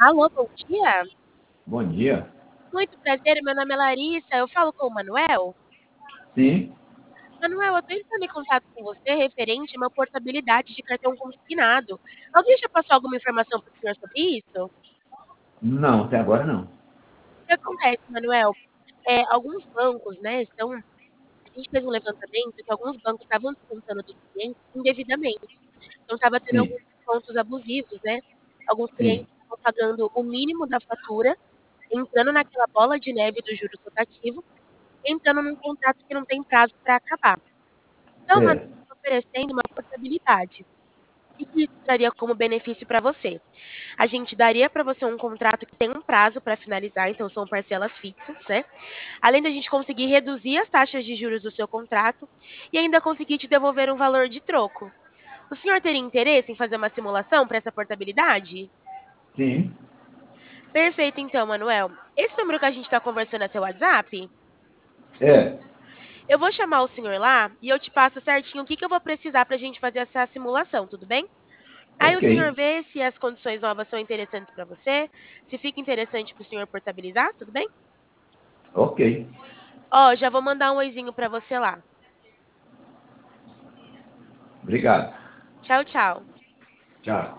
Alô, bom dia. Bom dia. Muito prazer, meu nome é Larissa, eu falo com o Manuel. Sim? Manuel, eu tô entrando em contato com você referente a uma portabilidade de cartão consignado. Alguém já passou alguma informação para o senhor sobre isso? Não, até agora não. O que acontece, Manuel? Alguns bancos, né, a gente fez um levantamento que alguns bancos estavam descontando dos clientes indevidamente. Então estava tendo Sim, alguns descontos abusivos, né? Alguns clientes sim, estavam pagando o mínimo da fatura, entrando naquela bola de neve dos juros rotativos, entrando num contrato que não tem prazo para acabar. Então, nós certo. estamos oferecendo uma portabilidade. O que isso traria como benefício para você? A gente daria para você um contrato que tem um prazo para finalizar, então são parcelas fixas, né? Além da gente conseguir reduzir as taxas de juros do seu contrato e ainda conseguir te devolver um valor de troco. O senhor teria interesse em fazer uma simulação para essa portabilidade? Sim, Perfeito, então, Manuel. Esse número que a gente está conversando é seu WhatsApp? é. Eu vou chamar o senhor lá e eu te passo certinho o que que eu vou precisar para a gente fazer essa simulação, tudo bem? Aí o Ok, senhor vê se as condições novas são interessantes para você, se fica interessante para o senhor portabilizar, tudo bem? ok. Ó, já vou mandar um oizinho para você lá. Obrigado. Tchau, tchau. Tchau.